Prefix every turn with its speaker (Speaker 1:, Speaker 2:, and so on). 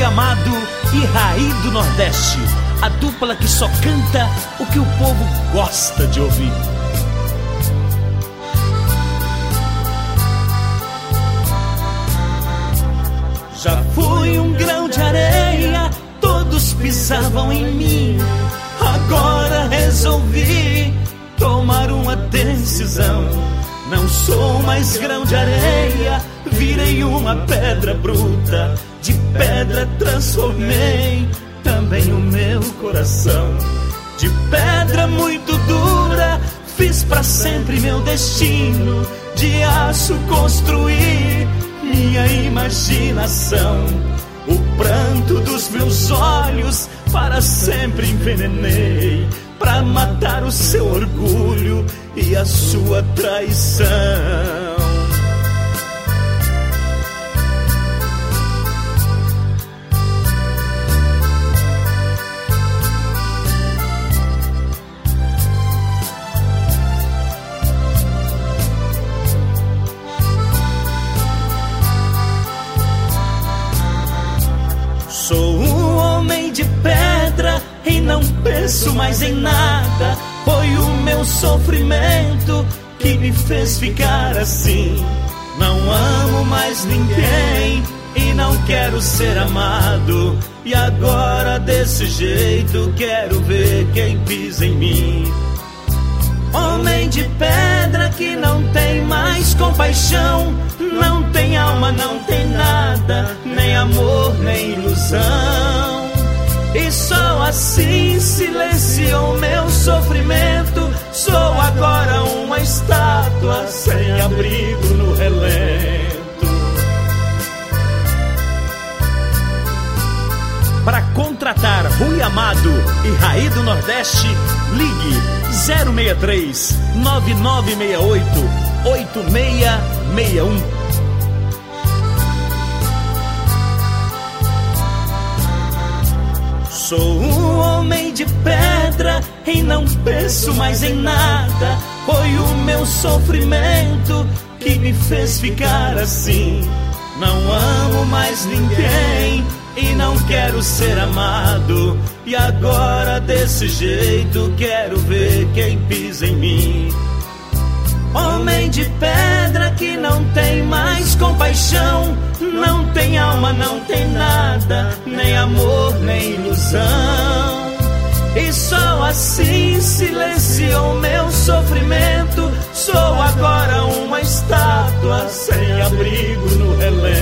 Speaker 1: Amado e Raí do Nordeste, a dupla que só canta o que o povo gosta de ouvir. Já fui um grão de areia, todos pisavam em mim. Agora resolvi tomar uma decisão. Não sou mais grão de areia, virei uma pedra bruta. De pedra transformei também o meu coração. De pedra muito dura, fiz pra sempre meu destino. De aço construí minha imaginação. O pranto dos meus olhos para sempre envenenei, pra matar o seu orgulho e a sua traição. Sou um homem de pedra e não penso mais em nada. Foi o meu sofrimento que me fez ficar assim. Não amo mais ninguém e não quero ser amado. E agora desse jeito quero ver quem pisa em mim. Homem de pedra que não tem mais compaixão, não tem alma, não tem nada, nem amor, nem ilusão. E só assim silenciou meu sofrimento. Sou agora uma estátua sem abrigo no relento. Para contratar Rui Amado e Raí do Nordeste, ligue 063 9968 8661. Sou um homem de pedra e não penso mais em nada. Foi o meu sofrimento que me fez ficar assim. Não amo mais ninguém e não quero ser amado. E agora desse jeito quero ver quem pisa em mim. Homem de pedra que não tem mais compaixão, não tem alma, não tem nada, nem amor, nem ilusão. E só assim silenciou meu sofrimento. Sou agora uma estátua sem abrigo no relento.